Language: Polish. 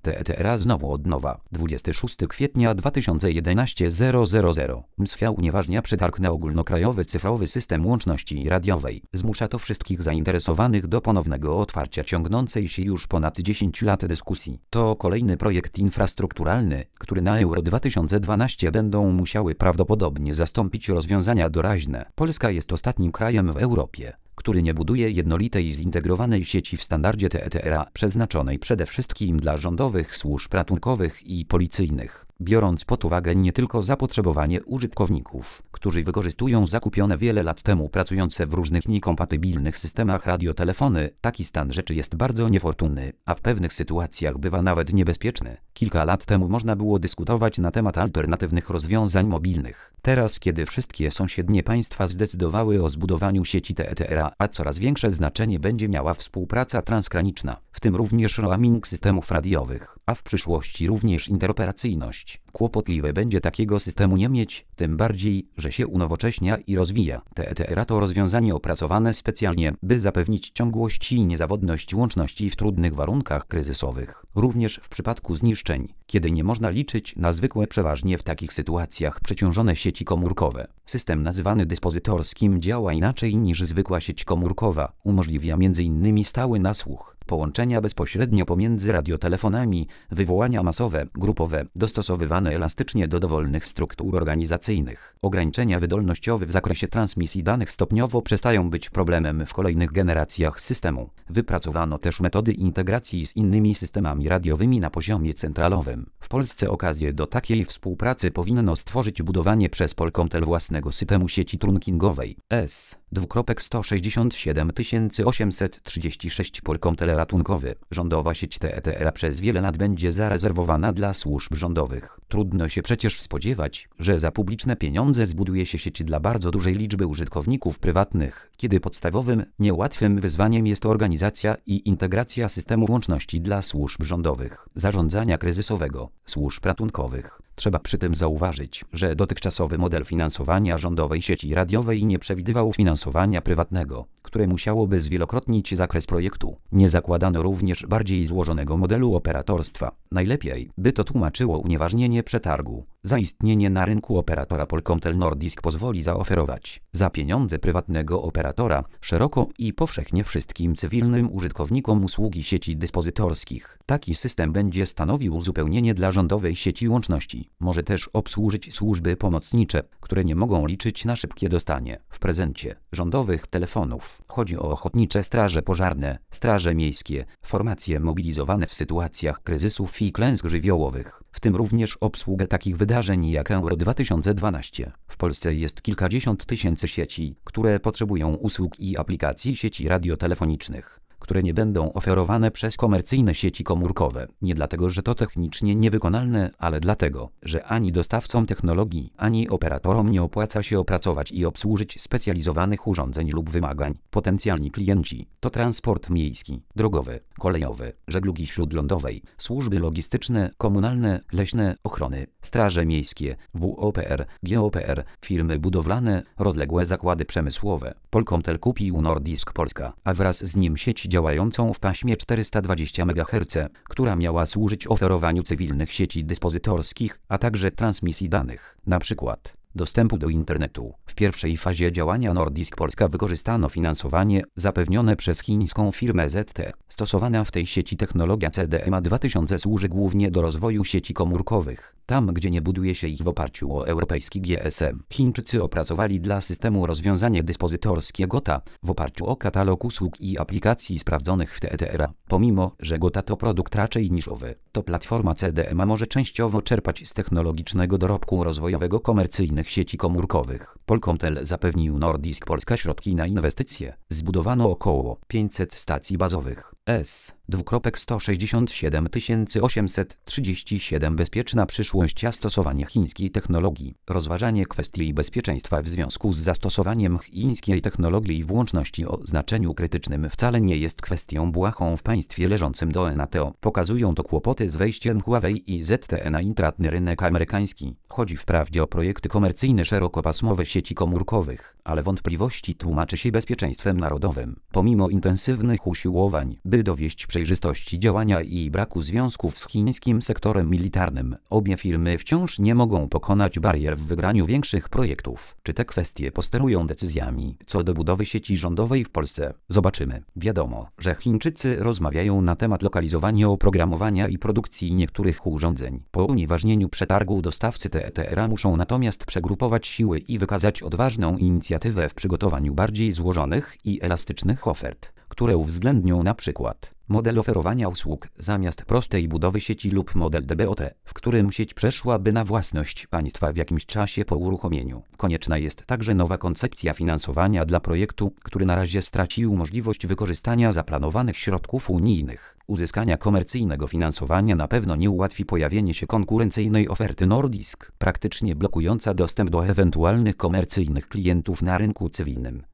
TETRA znowu od nowa. 26 kwietnia 2011 000. MSFIA unieważnia przetarg na ogólnokrajowy cyfrowy system łączności radiowej. Zmusza to wszystkich zainteresowanych do ponownego otwarcia ciągnącej się już ponad 10 lat dyskusji. To kolejny projekt infrastrukturalny, który na Euro 2012 będą musiały prawdopodobnie zastąpić rozwiązania doraźne. Polska jest ostatnim krajem w Europie, który nie buduje jednolitej zintegrowanej sieci w standardzie TETRA, przeznaczonej przede wszystkim dla rządowych służb ratunkowych i policyjnych. Biorąc pod uwagę nie tylko zapotrzebowanie użytkowników, którzy wykorzystują zakupione wiele lat temu pracujące w różnych niekompatybilnych systemach radiotelefony, taki stan rzeczy jest bardzo niefortunny, a w pewnych sytuacjach bywa nawet niebezpieczny. Kilka lat temu można było dyskutować na temat alternatywnych rozwiązań mobilnych. Teraz, kiedy wszystkie sąsiednie państwa zdecydowały o zbudowaniu sieci TETRA, a coraz większe znaczenie będzie miała współpraca transgraniczna, w tym również roaming systemów radiowych, a w przyszłości również interoperacyjność. Kłopotliwe będzie takiego systemu nie mieć, tym bardziej, że się unowocześnia i rozwija. TETRA to rozwiązanie opracowane specjalnie, by zapewnić ciągłość i niezawodność łączności w trudnych warunkach kryzysowych. Również w przypadku zniszczeń, kiedy nie można liczyć na zwykłe przeważnie w takich sytuacjach przeciążone sieci komórkowe. System nazywany dyspozytorskim działa inaczej niż zwykła sieć komórkowa. Umożliwia m.in. stały nasłuch, połączenia bezpośrednio pomiędzy radiotelefonami, wywołania masowe, grupowe, dostosowywane elastycznie do dowolnych struktur organizacyjnych. Ograniczenia wydolnościowe w zakresie transmisji danych stopniowo przestają być problemem w kolejnych generacjach systemu. Wypracowano też metody integracji z innymi systemami radiowymi na poziomie centralowym. W Polsce okazję do takiej współpracy powinno stworzyć budowanie przez Polkomtel własnego systemu sieci trunkingowej S.167 836 Polkomtel ratunkowy. Rządowa sieć TETRA przez wiele lat będzie zarezerwowana dla służb rządowych. Trudno się przecież spodziewać, że za publiczne pieniądze zbuduje się sieć dla bardzo dużej liczby użytkowników prywatnych, kiedy podstawowym, niełatwym wyzwaniem jest organizacja i integracja systemu łączności dla służb rządowych, zarządzania kryzysowego, służb ratunkowych. Trzeba przy tym zauważyć, że dotychczasowy model finansowania rządowej sieci radiowej nie przewidywał finansowania prywatnego, które musiałoby zwielokrotnić zakres projektu. Nie zakładano również bardziej złożonego modelu operatorstwa. Najlepiej, by to tłumaczyło unieważnienie przetargu. Zaistnienie na rynku operatora Polkomtel Nordisk pozwoli zaoferować za pieniądze prywatnego operatora szeroko i powszechnie wszystkim cywilnym użytkownikom usługi sieci dyspozytorskich. Taki system będzie stanowił uzupełnienie dla rządowej sieci łączności. Może też obsłużyć służby pomocnicze, które nie mogą liczyć na szybkie dostanie w prezencie rządowych telefonów. Chodzi o ochotnicze straże pożarne, straże miejskie, formacje mobilizowane w sytuacjach kryzysów i klęsk żywiołowych, w tym również obsługę takich wydarzeń jak Euro 2012. W Polsce jest kilkadziesiąt tysięcy sieci, które potrzebują usług i aplikacji sieci radiotelefonicznych, które nie będą oferowane przez komercyjne sieci komórkowe. Nie dlatego, że to technicznie niewykonalne, ale dlatego, że ani dostawcom technologii, ani operatorom nie opłaca się opracować i obsłużyć specjalizowanych urządzeń lub wymagań. Potencjalni klienci to transport miejski, drogowy, kolejowy, żeglugi śródlądowej, służby logistyczne, komunalne, leśne, ochrony, straże miejskie, WOPR, GOPR, firmy budowlane, rozległe zakłady przemysłowe. Polkomtel kupił Nordisk Polska, a wraz z nim sieć działającą w paśmie 420 MHz, która miała służyć oferowaniu cywilnych sieci dyspozytorskich, a także transmisji danych, np. dostępu do internetu. W pierwszej fazie działania Nordisk Polska wykorzystano finansowanie zapewnione przez chińską firmę ZTE. Stosowana w tej sieci technologia CDMA 2000 służy głównie do rozwoju sieci komórkowych, tam gdzie nie buduje się ich w oparciu o europejski GSM. Chińczycy opracowali dla systemu rozwiązanie dyspozytorskie GOTA w oparciu o katalog usług i aplikacji sprawdzonych w TETRA. Pomimo, że GOTA to produkt raczej niszowy, to platforma CDMA może częściowo czerpać z technologicznego dorobku rozwojowego komercyjnych sieci komórkowych. Polkomtel zapewnił Nordisk Polska środki na inwestycje. Zbudowano około 500 stacji bazowych. S.167 837 Bezpieczna przyszłość zastosowania chińskiej technologii. Rozważanie kwestii bezpieczeństwa w związku z zastosowaniem chińskiej technologii w łączności o znaczeniu krytycznym wcale nie jest kwestią błahą w państwie leżącym do NATO. Pokazują to kłopoty z wejściem Huawei i ZTE na intratny rynek amerykański. Chodzi wprawdzie o projekty komercyjne szerokopasmowe sieci komórkowych, ale wątpliwości tłumaczy się bezpieczeństwem narodowym. Pomimo intensywnych usiłowań, by by dowieść przejrzystości działania i braku związków z chińskim sektorem militarnym. Obie firmy wciąż nie mogą pokonać barier w wygraniu większych projektów. Czy te kwestie posterują decyzjami co do budowy sieci rządowej w Polsce? Zobaczymy. Wiadomo, że Chińczycy rozmawiają na temat lokalizowania oprogramowania i produkcji niektórych urządzeń. Po unieważnieniu przetargu dostawcy TETR muszą natomiast przegrupować siły i wykazać odważną inicjatywę w przygotowaniu bardziej złożonych i elastycznych ofert, które uwzględnią na przykład model oferowania usług zamiast prostej budowy sieci lub model DBOT, w którym sieć przeszłaby na własność państwa w jakimś czasie po uruchomieniu. Konieczna jest także nowa koncepcja finansowania dla projektu, który na razie stracił możliwość wykorzystania zaplanowanych środków unijnych. Uzyskania komercyjnego finansowania na pewno nie ułatwi pojawienie się konkurencyjnej oferty Nordisk, praktycznie blokująca dostęp do ewentualnych komercyjnych klientów na rynku cywilnym.